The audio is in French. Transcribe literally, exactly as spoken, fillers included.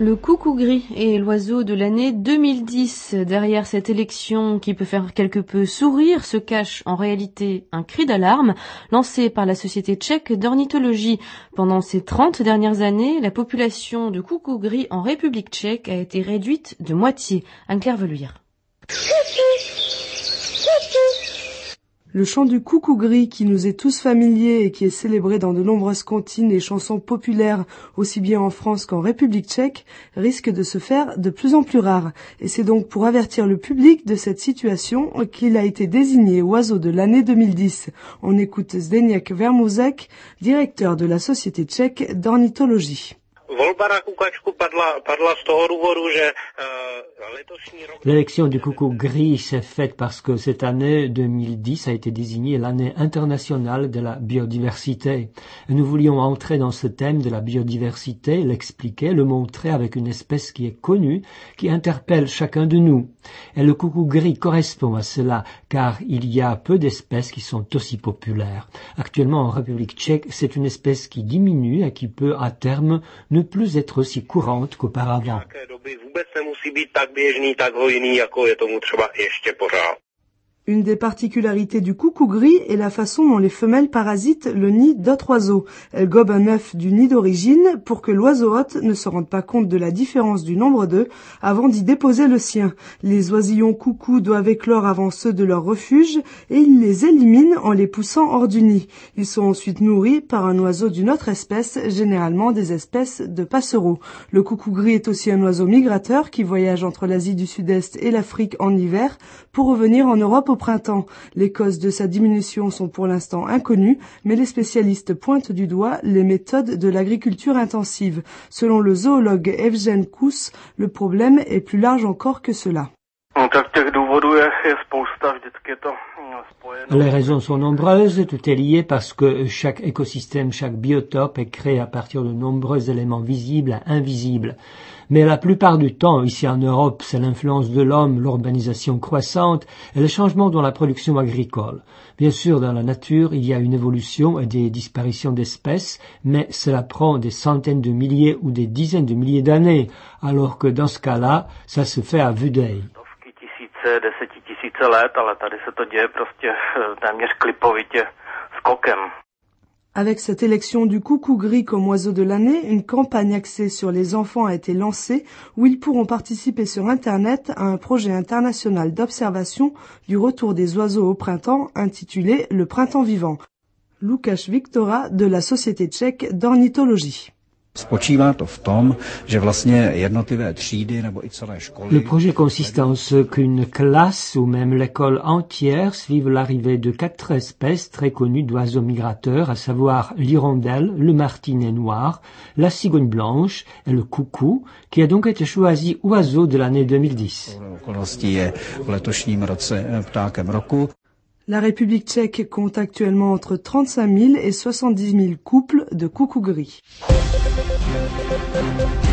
Le coucou gris est l'oiseau de l'année deux mille dix. Derrière cette élection qui peut faire quelque peu sourire se cache en réalité un cri d'alarme lancé par la société tchèque d'ornithologie. Pendant ces trente dernières années, la population de coucou gris en République tchèque a été réduite de moitié. Anne-Claire Veluire. Le chant du coucou gris qui nous est tous familier et qui est célébré dans de nombreuses comptines et chansons populaires aussi bien en France qu'en République tchèque risque de se faire de plus en plus rare. Et c'est donc pour avertir le public de cette situation qu'il a été désigné oiseau de l'année deux mille dix. On écoute Zdeněk Vermuzek, directeur de la Société tchèque d'ornithologie. L'élection du coucou gris s'est faite parce que cette année deux mille dix a été désignée l'année internationale de la biodiversité. Et nous voulions entrer dans ce thème de la biodiversité, l'expliquer, le montrer avec une espèce qui est connue, qui interpelle chacun de nous. Et le coucou gris correspond à cela, car il y a peu d'espèces qui sont aussi populaires. Actuellement en République tchèque, c'est une espèce qui diminue et qui peut à terme ne plus être aussi courante qu'auparavant. Une des particularités du coucou gris est la façon dont les femelles parasitent le nid d'autres oiseaux. Elles gobent un œuf du nid d'origine pour que l'oiseau hôte ne se rende pas compte de la différence du nombre d'œufs avant d'y déposer le sien. Les oisillons coucou doivent éclore avant ceux de leur refuge et ils les éliminent en les poussant hors du nid. Ils sont ensuite nourris par un oiseau d'une autre espèce, généralement des espèces de passereaux. Le coucou gris est aussi un oiseau migrateur qui voyage entre l'Asie du Sud-Est et l'Afrique en hiver pour revenir en Europe au printemps. Les causes de sa diminution sont pour l'instant inconnues, mais les spécialistes pointent du doigt les méthodes de l'agriculture intensive. Selon le zoologue Evgen Kus, le problème est plus large encore que cela. Les raisons sont nombreuses, tout est lié parce que chaque écosystème, chaque biotope est créé à partir de nombreux éléments visibles et invisibles. Mais la plupart du temps, ici en Europe, c'est l'influence de l'homme, l'urbanisation croissante et le changement dans la production agricole. Bien sûr, dans la nature, il y a une évolution et des disparitions d'espèces, mais cela prend des centaines de milliers ou des dizaines de milliers d'années, alors que dans ce cas-là, ça se fait à vue d'œil. Avec cette élection du coucou gris comme oiseau de l'année, une campagne axée sur les enfants a été lancée où ils pourront participer sur Internet à un projet international d'observation du retour des oiseaux au printemps intitulé Le Printemps vivant. Lukáš Viktora de la Société tchèque d'ornithologie. Le projet consiste en ce qu'une classe ou même l'école entière suive l'arrivée de quatre espèces très connues d'oiseaux migrateurs, à savoir l'hirondelle, le martinet noir, la cigogne blanche et le coucou, qui a donc été choisi oiseau de l'année deux mille dix. La République tchèque compte actuellement entre trente-cinq mille et soixante-dix mille couples de coucou gris.